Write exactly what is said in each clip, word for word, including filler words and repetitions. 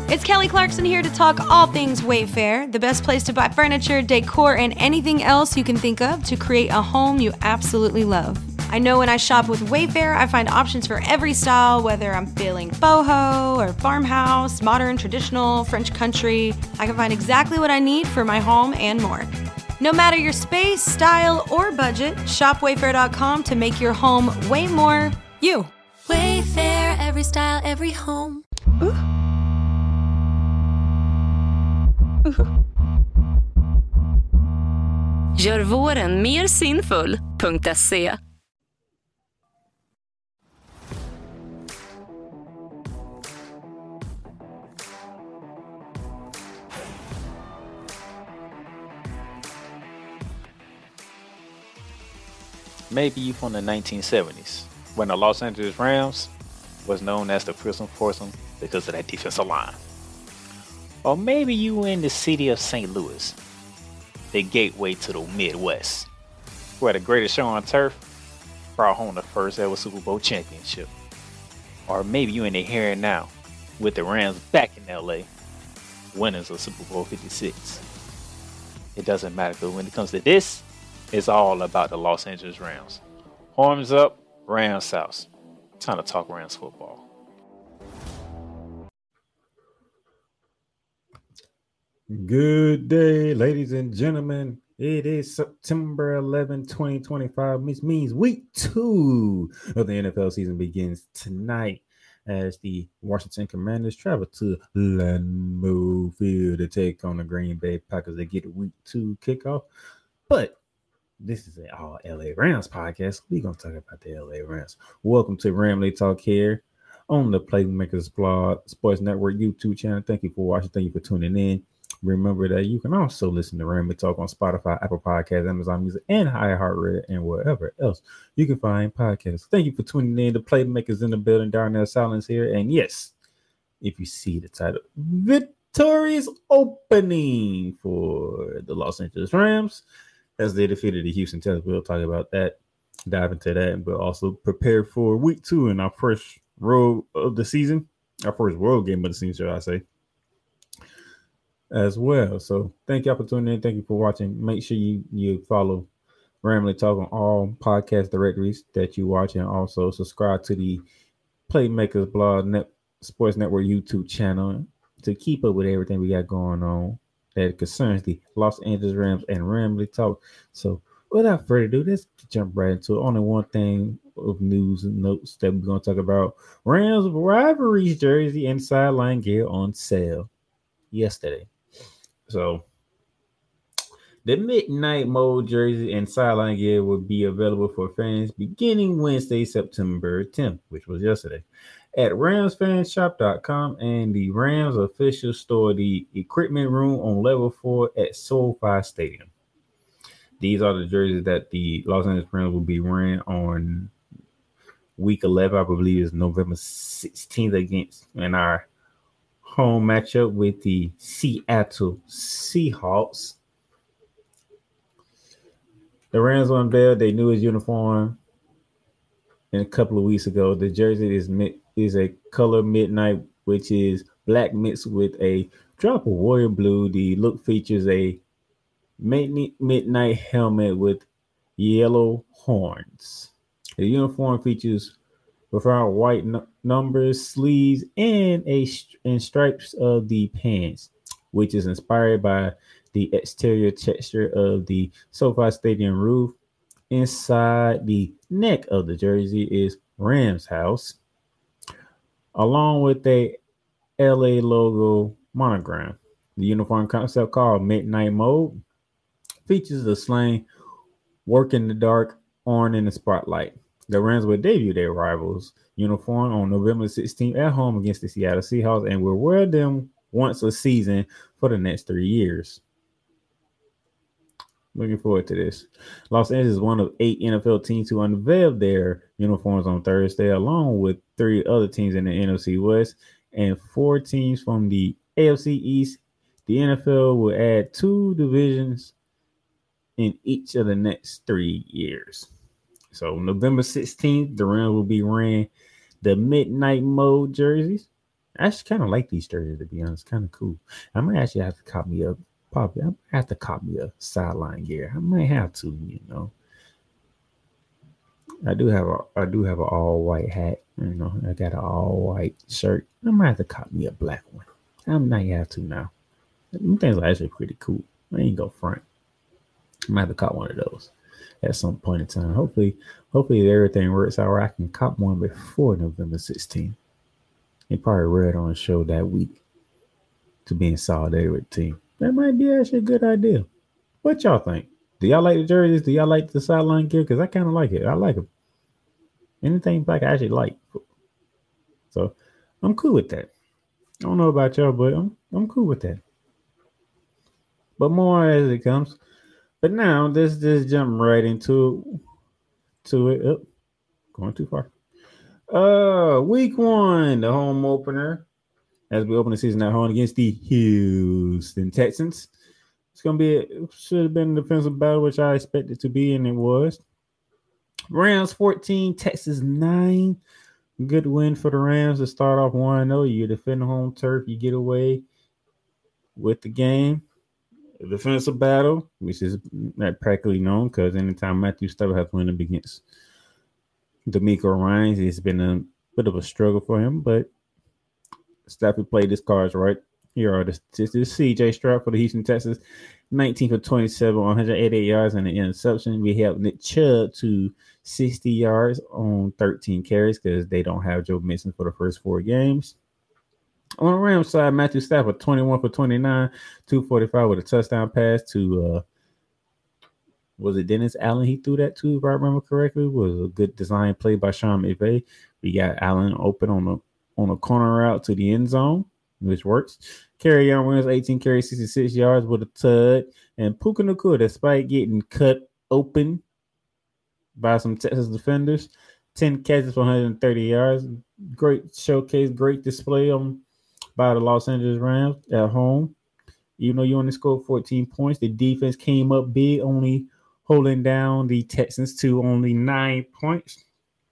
It's Kelly Clarkson here to talk all things Wayfair, the best place to buy furniture, decor, and anything else you can think of to create a home you absolutely love. I know when I shop with Wayfair, I find options for every style, whether I'm feeling boho or farmhouse, modern, traditional, French country. I can find exactly what I need for my home and more. No matter your space, style, or budget, shop wayfair dot com to make your home way more you. Wayfair, every style, every home. Ooh. Gör våren mer sinfull punkt se. Maybe you from the nineteen seventies, when the Los Angeles Rams was known as the Prison Foursome because of that defensive line. Or maybe you in the city of Saint Louis, the gateway to the Midwest, where the greatest show on turf brought home the first ever Super Bowl championship. Or maybe you in the here and now, with the Rams back in L A, winners of Super Bowl fifty-six. It doesn't matter, but when it comes to this, it's all about the Los Angeles Rams. Horns up, Rams house. Time to talk Rams football. Good day, ladies and gentlemen. It is September eleventh, twenty twenty-five, which means week two of the N F L season begins tonight as the Washington Commanders travel to Lambeau Field to take on the Green Bay Packers. They get week two kickoff. But this is an all L A Rams podcast. We're going to talk about the L A Rams. Welcome to Ramley Talk here on the Playmakers Blog Sports Network YouTube channel. Thank you for watching. Thank you for tuning in. Remember that you can also listen to Ramley Talk on Spotify, Apple Podcasts, Amazon Music, and iHeartRadio, and wherever else you can find podcasts. Thank you for tuning in. The Playmakers in the building. Darnell Silence here. And yes, if you see the title, victorious opening for the Los Angeles Rams as they defeated the Houston Texans. We'll talk about that, dive into that, but also prepare for week two in our first road of the season, our first road game of the season, should I say, as well. So thank y'all for tuning in. Thank you for watching. Make sure you, you follow Ramley Talk on all podcast directories that you watch, and also subscribe to the Playmakers Blog Net Sports Network YouTube channel to keep up with everything we got going on that concerns the Los Angeles Rams and Ramley Talk. So without further ado, let's jump right into it. Only one thing of news and notes that we're going to talk about. Rams rivalries jersey and sideline gear on sale yesterday. So the Midnight Mode jersey and sideline gear will be available for fans beginning Wednesday, September tenth, which was yesterday, at rams fan shop dot com and the Rams official store, the equipment room on level four at SoFi Stadium. These are the jerseys that the Los Angeles Rams will be wearing on week eleven, I believe is November sixteenth, against in our home matchup with the Seattle Seahawks. The Rams unveiled their newest uniform in a couple of weeks ago. The jersey is is a color midnight, which is black mixed with a drop of royal blue. The look features a midnight helmet with yellow horns. The uniform features profound white n- numbers, sleeves, and a and stripes of the pants, which is inspired by the exterior texture of the SoFi Stadium roof. Inside the neck of the jersey is Rams House, along with a L A logo monogram. The uniform concept, called Midnight Mode, features the slang "work in the dark, on in the spotlight." The Rams will debut their rivals uniform on November sixteenth at home against the Seattle Seahawks and will wear them once a season for the next three years. Looking forward to this. Los Angeles is one of eight N F L teams to unveil their uniforms on Thursday, along with three other teams in the N F C West and four teams from the A F C East. The N F L will add two divisions in each of the next three years. So November sixteenth, the Rams will be wearing the Midnight Mode jerseys, I actually kind of like these jerseys, to be honest. Kind of cool. I might actually have to cop me a probably. I might have to cop me a sideline gear. I might have to, you know. I do have a I do have an all white hat. You know, I got an all white shirt. I might have to cop me a black one. I might have to now. Them things are actually pretty cool. I ain't go front. I might have to cop one of those at some point in time. Hopefully, hopefully everything works out where I can cop one before November sixteenth. They probably read on the show that week to be in solidarity with the team. That might be actually a good idea. What y'all think? Do y'all like the jerseys? Do y'all like the sideline gear? Because I kind of like it. I like them. Anything black I actually like. So I'm cool with that. I don't know about y'all, but I'm I'm cool with that. But more as it comes. But now let's just jump right into to it. Oh, going too far. Uh, week one, the home opener, as we open the season at home against the Houston Texans. It's gonna be it should have been a defensive battle, which I expected it to be, and it was. Rams fourteen, Texas nine. Good win for the Rams to start off one oh. You defend the home turf, you get away with the game. A defensive battle, which is not practically known because anytime Matthew Stafford has to win up against DeMeco Ryans, it's been a bit of a struggle for him, but Stafford played his cards right. Here are the statistics. C J Stroud for the Houston Texans, nineteen for twenty-seven, one hundred eighty-eight yards and an interception. We helped Nick Chubb to sixty yards on thirteen carries because they don't have Joe Mixon for the first four games. On the Rams side, Matthew Stafford, twenty-one for twenty-nine, two forty-five with a touchdown pass to, uh, was it Dennis Allen he threw that to, if I remember correctly? It was a good design play by Sean McVay. We got Allen open on the on a corner route to the end zone, which works. Kerryon Williams, eighteen carries, sixty-six yards with a tud. And Puka Nacua, despite getting cut open by some Texas defenders, ten catches for one hundred thirty yards. Great showcase, great display on by the Los Angeles Rams at home. Even though you only scored fourteen points, the defense came up big, only holding down the Texans to only nine points.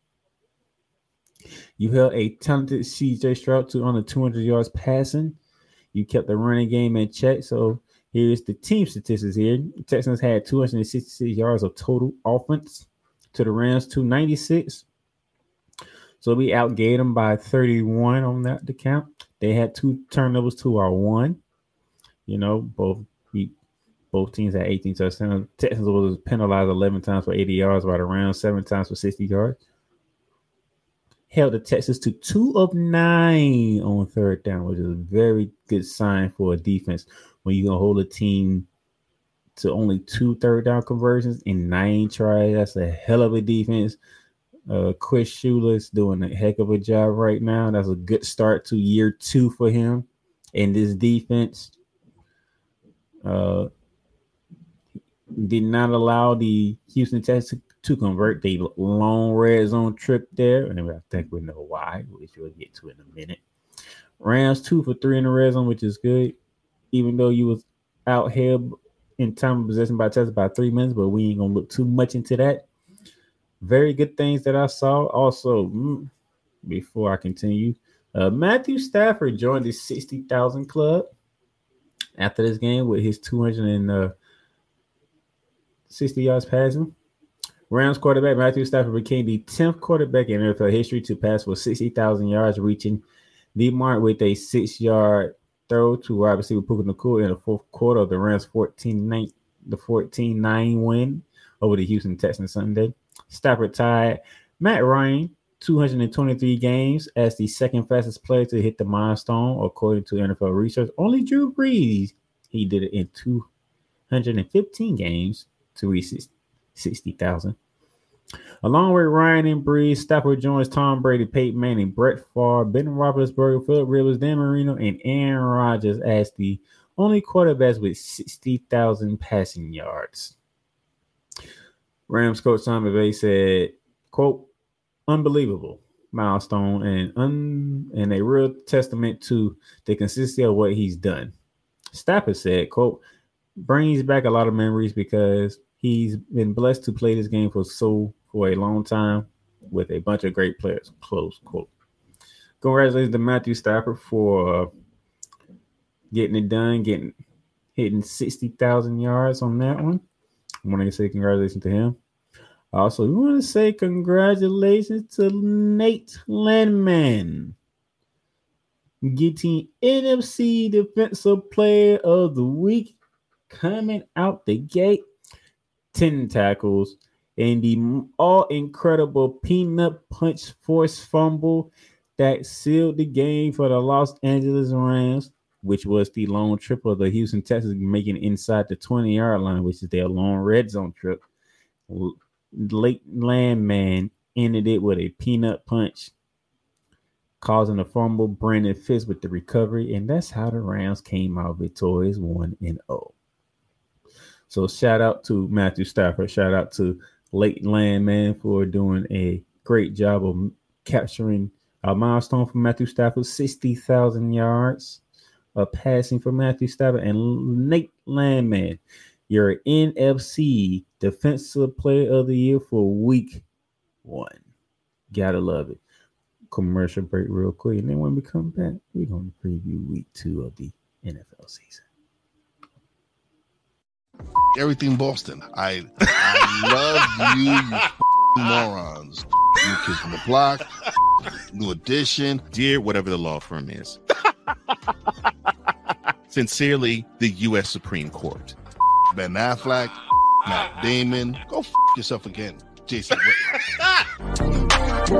You held a talented C J Stroud to under two hundred yards passing. You kept the running game in check. So here's the team statistics here. The Texans had two hundred sixty-six yards of total offense to the Rams, two ninety-six. So we outgained them by thirty-one on that account. They had two turnovers to our one. You know, both we, both teams had eighteen touchdowns. Texans was penalized eleven times for eighty yards, by the Rams seven times for sixty yards. Held the Texans to two of nine on third down, which is a very good sign for a defense when you're going to hold a team to only two third down conversions in nine tries. That's a hell of a defense. Uh, Chris Shula's doing a heck of a job right now. That's a good start to year two for him in this defense. Uh, did not allow the Houston Texans to convert the long red zone trip there. And I think we know why, which we'll get to in a minute. Rams two for three in the red zone, which is good. Even though you was out here in time of possession by Texas by three minutes, but we ain't going to look too much into that. Very good things that I saw. Also, mm, before I continue, uh, Matthew Stafford joined the sixty thousand club after this game with his two hundred sixty yards passing. Rams quarterback Matthew Stafford became the tenth quarterback in N F L history to pass for sixty thousand yards, reaching the mark with a six-yard throw to wide receiver Puka Nacua in the fourth quarter of the Rams' fourteen nine win over the Houston Texans Sunday. Stafford tied Matt Ryan two hundred twenty-three games as the second fastest player to hit the milestone, according to N F L research. Only Drew Brees, he did it in two hundred fifteen games to reach sixty thousand. Along with Ryan and Brees, Stafford joins Tom Brady, Peyton Manning, Brett Favre, Ben Roethlisberger, Philip Rivers, Dan Marino, and Aaron Rodgers as the only quarterbacks with sixty thousand passing yards. Rams coach Sean McVay said, quote, unbelievable milestone and un, and a real testament to the consistency of what he's done. Stafford said, quote, brings back a lot of memories because he's been blessed to play this game for so for a long time with a bunch of great players, close quote. congratulations to Matthew Stafford for uh, getting it done, getting hitting sixty thousand yards on that one. I want to say congratulations to him. Also, we want to say congratulations to Nate Landman getting N F C Defensive Player of the Week, coming out the gate, ten tackles, and the all-incredible peanut punch force fumble that sealed the game for the Los Angeles Rams, which was the long trip of the Houston Texans making it inside the twenty-yard line, which is their long red zone trip. Late Landman ended it with a peanut punch, causing a fumble. Brandon Fitz with the recovery, and that's how the Rams came out victorious one and oh. So shout out to Matthew Stafford. Shout out to Late Landman for doing a great job of capturing a milestone for Matthew Stafford, sixty thousand yards of passing for Matthew Stafford. And Nate Landman, your N F C Defensive Player of the Year for week one. Gotta love it. Commercial break real quick, and then when we come back, we're going to preview week two of the N F L season. Everything Boston. I I love you, you morons. New Kids on the Block, New Edition. Dear whatever the law firm is. Sincerely, the U S Supreme Court. Ben Affleck, Matt Damon. Go f*** yourself again, Jason Whitlock.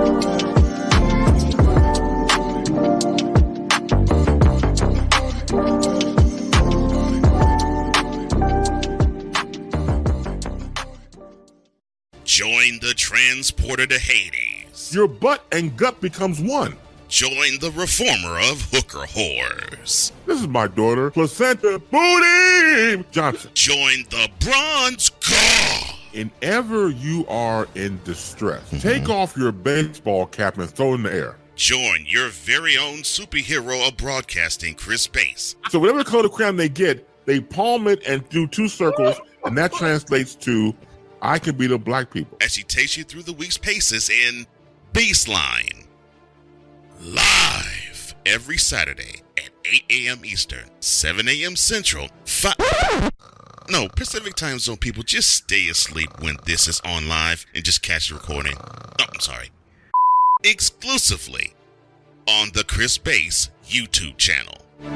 Join the transporter to Hades. Your butt and gut becomes one. Join the reformer of hooker whores. This is my daughter, Placenta Booty Johnson. Join the bronze god. If ever you are in distress, mm-hmm. take off your baseball cap and throw it in the air. Join your very own superhero of broadcasting, Chris Bass. So whatever color of crayon they get, they palm it and do two circles, and that translates to I can be the black people. As he takes you through the week's paces in Baseline. Live every Saturday at eight a.m. Eastern, seven a.m. Central, five... No, Pacific Time Zone people, just stay asleep when this is on live and just catch the recording. Oh, I'm sorry. Exclusively on the Chris Bass YouTube channel.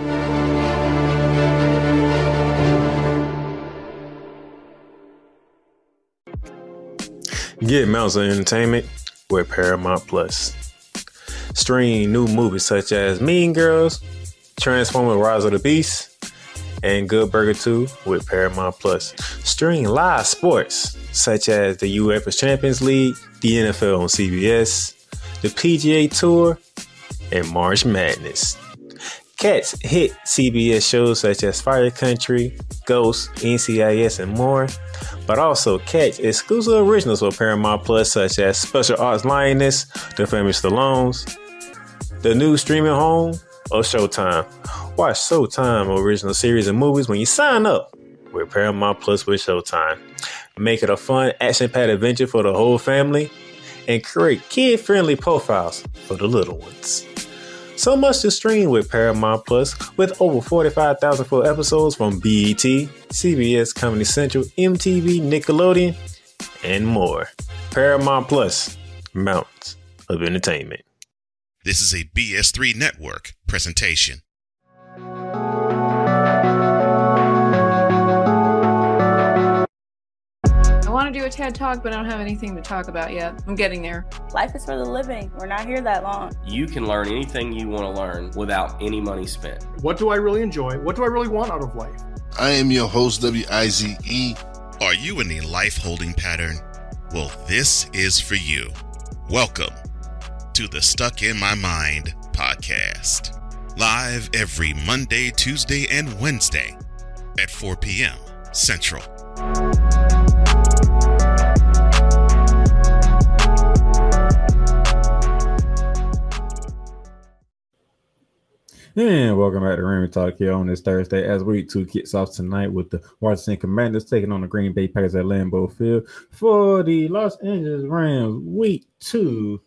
Get mounts of entertainment with Paramount Plus. Stream new movies such as Mean Girls, Transformers: Rise of the Beast, and Good Burger two with Paramount Plus. Stream live sports such as the UEFA Champions League, the N F L on C B S, the P G A Tour, and March Madness. Catch hit C B S shows such as Fire Country, Ghost, N C I S, and more. But also catch exclusive originals for Paramount Plus such as Special Ops Lioness, The Famous Stallones, the new streaming home, or Showtime. Watch Showtime original series and movies when you sign up with Paramount Plus with Showtime. Make it a fun, action-packed adventure for the whole family and create kid-friendly profiles for the little ones. So much to stream with Paramount Plus, with over forty-five thousand full episodes from B E T, C B S, Comedy Central, M T V, Nickelodeon, and more. Paramount Plus, mountains of entertainment. This is a B S three Network presentation. I want to do a TED Talk, but I don't have anything to talk about yet. I'm getting there. Life is for the living. We're not here that long. You can learn anything you want to learn without any money spent. What do I really enjoy? What do I really want out of life? I am your host, W I Z E. Are you in a life holding pattern? Well, this is for you. Welcome to the Stuck in My Mind podcast. Live every Monday, Tuesday, and Wednesday at four p.m. Central. And welcome back to Remy Talk here on this Thursday as week two kicks off tonight with the Washington Commanders taking on the Green Bay Packers at Lambeau Field for the Los Angeles Rams week two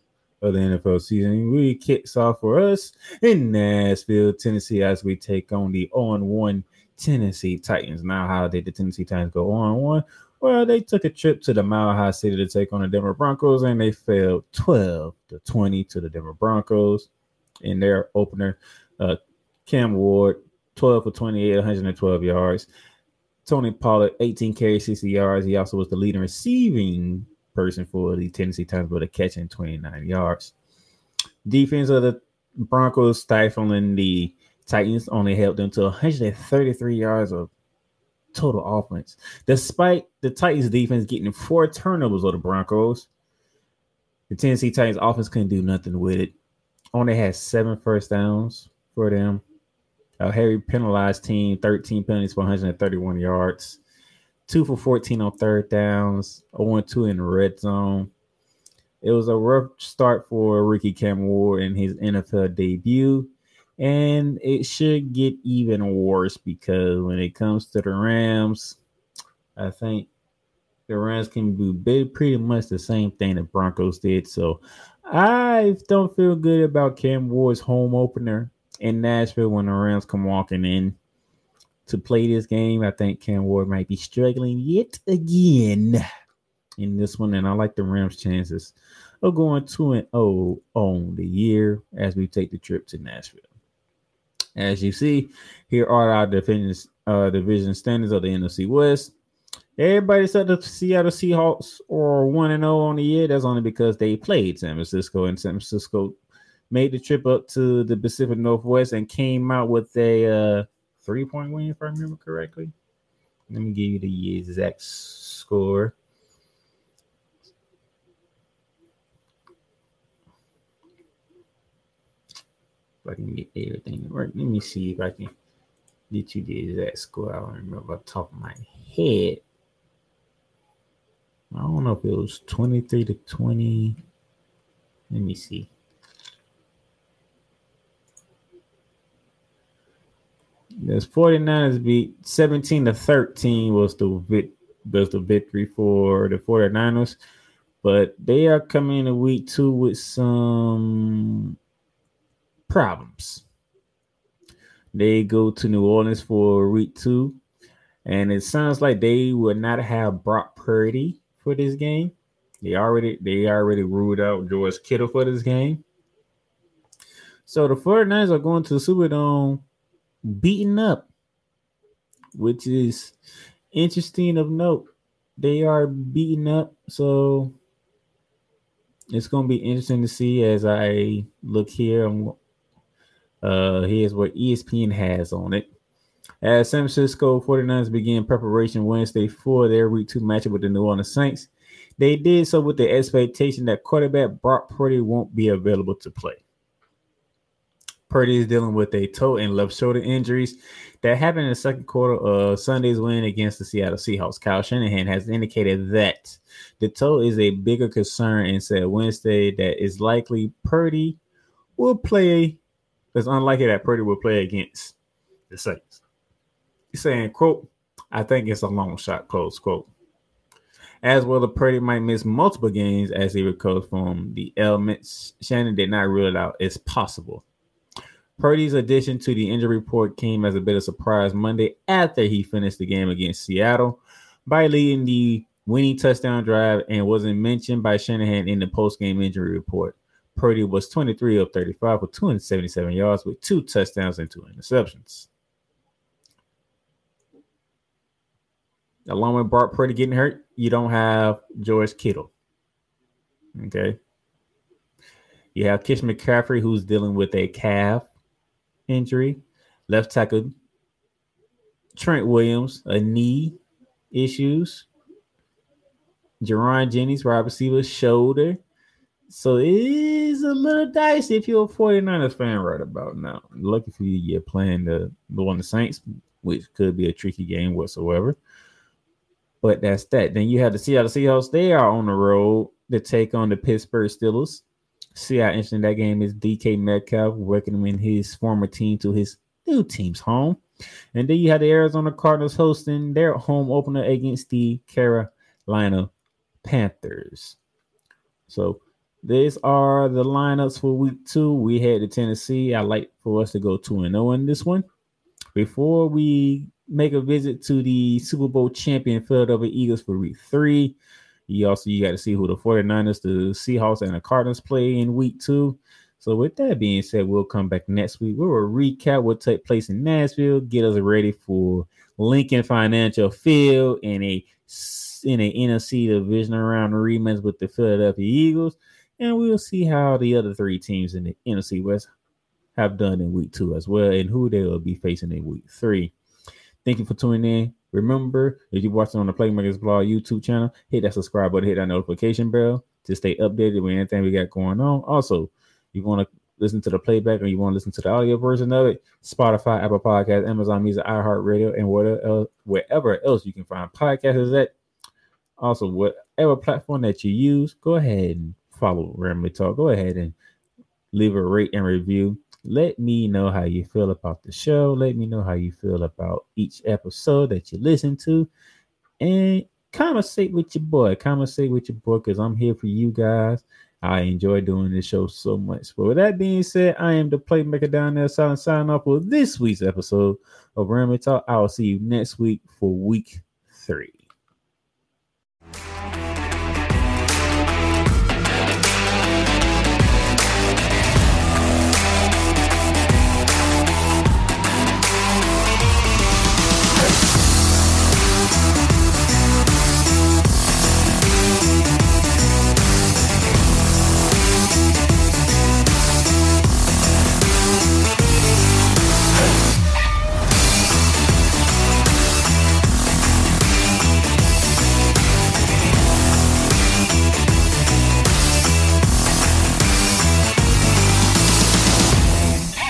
of the N F L season really kicks off for us in Nashville, Tennessee, as we take on the oh and one Tennessee Titans. Now, how did the Tennessee Titans go oh and one? Well, they took a trip to the Mile High City to take on the Denver Broncos, and they fell twelve to twenty to the Denver Broncos in their opener. Uh, Cam Ward, twelve for twenty-eight, one hundred twelve yards. Tony Pollard, eighteen carries, sixty yards. He also was the leading receiving person for the Tennessee Titans with a catch in twenty-nine yards. Defense of the Broncos stifling the Titans only helped them to one hundred thirty-three yards of total offense, despite the Titans defense getting four turnovers of the Broncos. The Tennessee Titans offense couldn't do nothing with it. Only had seven first downs for them. A heavy penalized team, thirteen penalties for one hundred thirty-one yards, two for fourteen on third downs, oh and two in the red zone. It was a rough start for rookie Cam Ward in his N F L debut. And it should get even worse because when it comes to the Rams, I think the Rams can do pretty much the same thing the Broncos did. So I don't feel good about Cam Ward's home opener in Nashville when the Rams come walking in to play this game. I think Cam Ward might be struggling yet again in this one. And I like the Rams' chances of going two and oh on the year as we take the trip to Nashville. As you see, here are our division, uh, division standings of the N F C West. Everybody said the Seattle Seahawks are one and oh on the year. That's only because they played San Francisco, and San Francisco made the trip up to the Pacific Northwest and came out with a uh, three-point win, if I remember correctly. Let me give you the exact score. If I can get everything right. Let me see if I can get you the exact score. I don't remember off the top of my head. I don't know if it was twenty-three to twenty. Let me see. There's forty-niners beat seventeen to thirteen was the vic, was the victory for the forty-niners. But they are coming into week two with some problems. They go to New Orleans for week two, and it sounds like they will not have Brock Purdy for this game. They already they already ruled out George Kittle for this game. So the forty-niners are going to the Superdome beaten up, which is interesting of note. They are beaten up, so it's going to be interesting to see as I look here. I'm Uh, here's what E S P N has on it. As San Francisco forty-niners began preparation Wednesday for their week two matchup with the New Orleans Saints, they did so with the expectation that quarterback Brock Purdy won't be available to play. Purdy is dealing with a toe and left shoulder injuries that happened in the second quarter of Sunday's win against the Seattle Seahawks. Kyle Shanahan has indicated that the toe is a bigger concern and said Wednesday that it's likely Purdy will play. It's unlikely that Purdy will play against the Saints. He's saying, quote, I think it's a long shot, close quote. As well, the Purdy might miss multiple games as he recovers from the ailments. Shannon did not rule it out as possible. Purdy's addition to the injury report came as a bit of surprise Monday after he finished the game against Seattle by leading the winning touchdown drive and wasn't mentioned by Shanahan in the post-game injury report. Purdy was twenty-three of thirty-five for two hundred seventy-seven yards with two touchdowns and two interceptions. Along with Brock Purdy getting hurt, you don't have George Kittle. Okay. You have Christian McCaffrey, who's dealing with a calf injury. Left tackle Trent Williams, a knee issues. Jerron Jennings, wide receiver, shoulder. So it is a little dicey if you're a forty-niners fan right about now. Lucky for you, you're playing the New Orleans Saints, which could be a tricky game whatsoever. But that's that. Then you have the Seattle Seahawks. They are on the road to take on the Pittsburgh Steelers. See how interesting that game is. D K Metcalf welcoming his former team to his new team's home. And then you have the Arizona Cardinals hosting their home opener against the Carolina Panthers. So These are the lineups for week two. We head to Tennessee. I like for us to go two and oh in this one. Before we make a visit to the Super Bowl champion Philadelphia Eagles for week three, you also you got to see who the 49ers, the Seahawks, and the Cardinals play in week two. So with that being said, we'll come back next week. We will recap what took place in Nashville, get us ready for Lincoln Financial Field in a in an N F C division round rematch with the Philadelphia Eagles, and we'll see how the other three teams in the N F C West have done in week two as well, and who they will be facing in week three. Thank you for tuning in. Remember, if you're watching on the Playmakers Blog YouTube channel, hit that subscribe button, hit that notification bell to stay updated with anything we got going on. Also, you want to listen to the playback or you want to listen to the audio version of it, Spotify, Apple Podcasts, Amazon Music, iHeartRadio, and whatever else, wherever else you can find podcasts at. Also, whatever platform that you use, go ahead and follow Rambly Talk. Go ahead and leave a rate and review. Let me know how you feel about the show. Let me know how you feel about each episode that you listen to. And conversate with your boy. Conversate with your boy because I'm here for you guys. I enjoy doing this show so much. But with that being said, I am the Playmaker down there signing sign off for this week's episode of Rambly Talk. I will see you next week for week three.